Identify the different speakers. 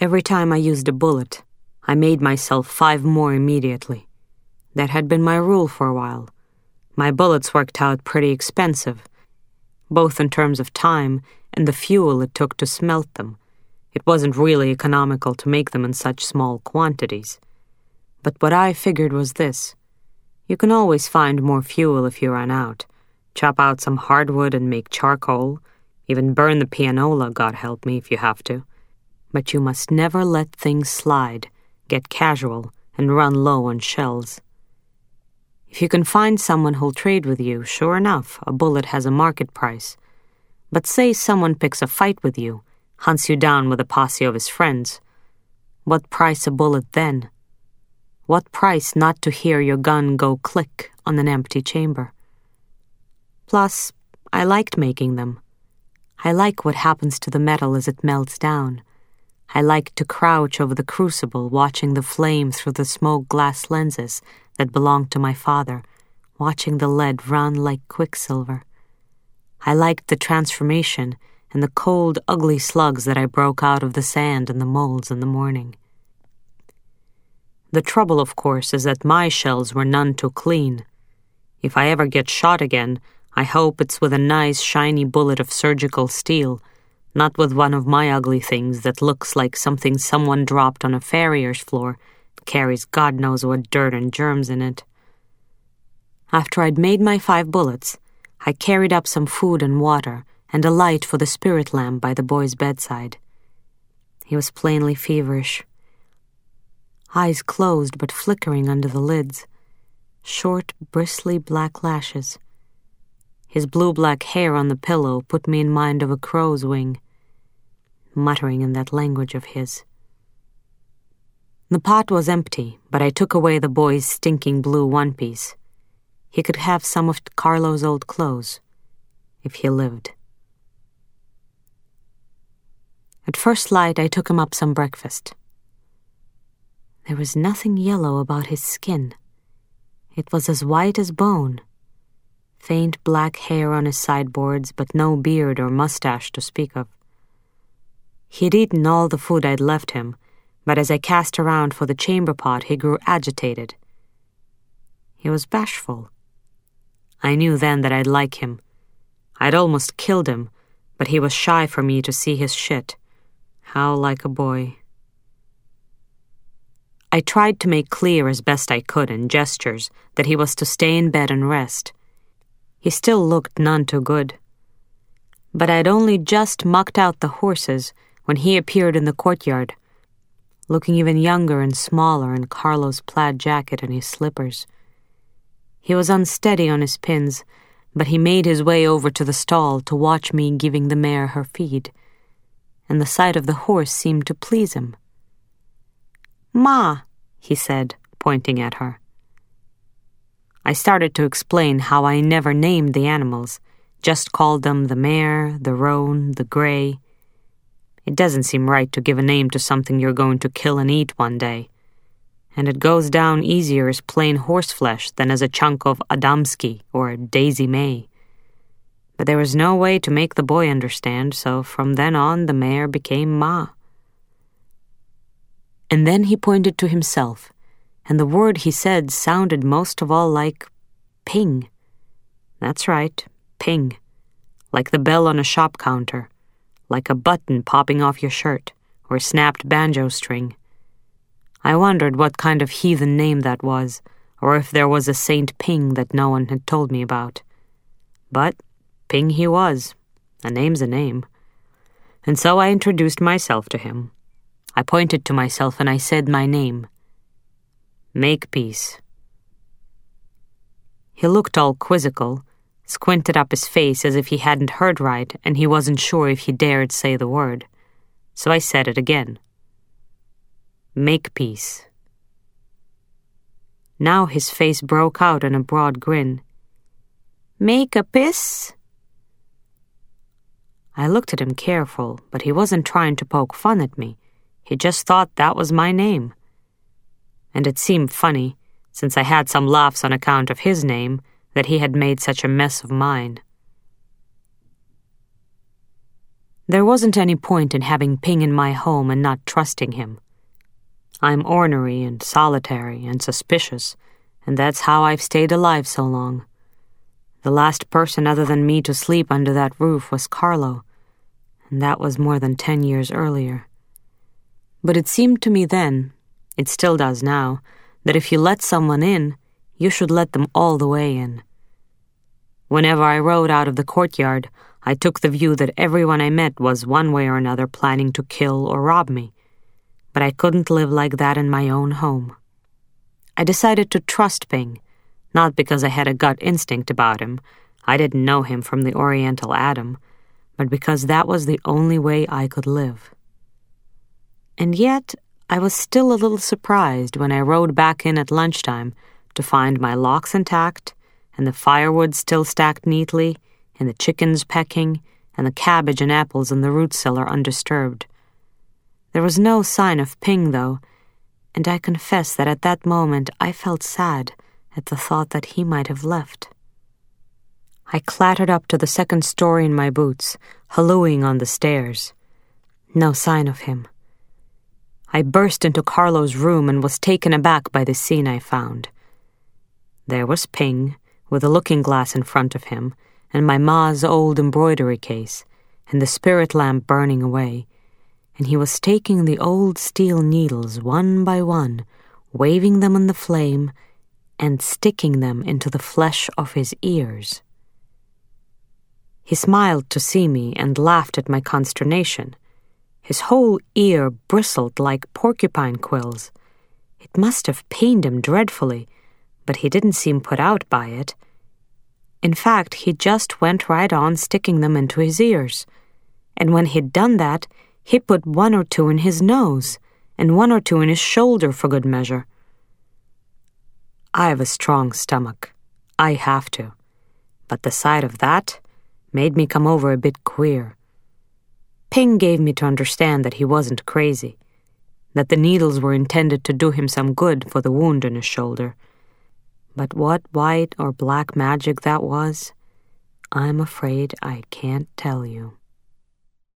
Speaker 1: Every time I used a bullet, I made myself 5 more immediately. That had been my rule for a while. My bullets worked out pretty expensive, both in terms of time and the fuel it took to smelt them. It wasn't really economical to make them in such small quantities. But what I figured was this. You can always find more fuel if you run out. Chop out some hardwood and make charcoal. Even burn the pianola, God help me, if you have to. But you must never let things slide, get casual, and run low on shells. If you can find someone who'll trade with you, sure enough, a bullet has a market price. But say someone picks a fight with you, hunts you down with a posse of his friends. What price a bullet then? What price not to hear your gun go click on an empty chamber? Plus, I liked making them. I like what happens to the metal as it melts down. I liked to crouch over the crucible watching the flame through the smoked glass lenses that belonged to my father, watching the lead run like quicksilver. I liked the transformation and the cold, ugly slugs that I broke out of the sand and the molds in the morning. The trouble, of course, is that my shells were none too clean. If I ever get shot again, I hope it's with a nice, shiny bullet of surgical steel, not with one of my ugly things that looks like something someone dropped on a farrier's floor, carries God knows what dirt and germs in it. After I'd made my 5 bullets, I carried up some food and water and a light for the spirit lamp by the boy's bedside. He was plainly feverish. Eyes closed but flickering under the lids, short, bristly black lashes. His blue-black hair on the pillow put me in mind of a crow's wing, muttering in that language of his. The pot was empty, but I took away the boy's stinking blue one-piece. He could have some of Carlo's old clothes, if he lived. At first light, I took him up some breakfast. There was nothing yellow about his skin. It was as white as bone. Faint black hair on his sideboards, but no beard or mustache to speak of. He'd eaten all the food I'd left him, but as I cast around for the chamber pot, he grew agitated. He was bashful. I knew then that I'd like him. I'd almost killed him, but he was shy for me to see his shit. How like a boy. I tried to make clear as best I could in gestures that he was to stay in bed and rest. He still looked none too good. But I'd only just mucked out the horses when he appeared in the courtyard, looking even younger and smaller in Carlo's plaid jacket and his slippers. He was unsteady on his pins, but he made his way over to the stall to watch me giving the mare her feed, and the sight of the horse seemed to please him. "Ma," he said, pointing at her. I started to explain how I never named the animals, just called them the mare, the roan, the gray. It doesn't seem right to give a name to something you're going to kill and eat one day, and it goes down easier as plain horseflesh than as a chunk of Adamski or Daisy May. But there was no way to make the boy understand, so from then on the mare became Ma. And then he pointed to himself, and the word he said sounded most of all like ping. That's right, ping. Like the bell on a shop counter, like a button popping off your shirt, or a snapped banjo string. I wondered what kind of heathen name that was, or if there was a Saint Ping that no one had told me about. But Ping he was. A name's a name. And so I introduced myself to him. I pointed to myself and I said my name. Makepeace. He looked all quizzical, squinted up his face as if he hadn't heard right and he wasn't sure if he dared say the word. So I said it again. Makepeace. Now his face broke out in a broad grin. Make a piss? I looked at him careful, but he wasn't trying to poke fun at me. He just thought that was my name. And it seemed funny, since I had some laughs on account of his name, that he had made such a mess of mine. There wasn't any point in having Ping in my home and not trusting him. I'm ornery and solitary and suspicious, and that's how I've stayed alive so long. The last person other than me to sleep under that roof was Carlo, and that was more than 10 years earlier. But it seemed to me then, it still does now, that if you let someone in, you should let them all the way in. Whenever I rode out of the courtyard, I took the view that everyone I met was one way or another planning to kill or rob me. But I couldn't live like that in my own home. I decided to trust Ping, not because I had a gut instinct about him. I didn't know him from the Oriental Adam, but because that was the only way I could live. And yet, I was still a little surprised when I rode back in at lunchtime to find my locks intact, and the firewood still stacked neatly, and the chickens pecking, and the cabbage and apples in the root cellar undisturbed. There was no sign of Ping, though, and I confess that at that moment I felt sad at the thought that he might have left. I clattered up to the second story in my boots, hallooing on the stairs. No sign of him. I burst into Carlo's room and was taken aback by the scene I found. There was Ping, with a looking-glass in front of him, and my ma's old embroidery case, and the spirit lamp burning away, and he was taking the old steel needles one by one, waving them in the flame, and sticking them into the flesh of his ears. He smiled to see me and laughed at my consternation. His whole ear bristled like porcupine quills. It must have pained him dreadfully, but he didn't seem put out by it. In fact, he just went right on sticking them into his ears. And when he'd done that, he put 1 or 2 in his nose, and 1 or 2 in his shoulder for good measure. I have a strong stomach. I have to. But the sight of that made me come over a bit queer. Ping gave me to understand that he wasn't crazy, that the needles were intended to do him some good for the wound in his shoulder. But what white or black magic that was, I'm afraid I can't tell you.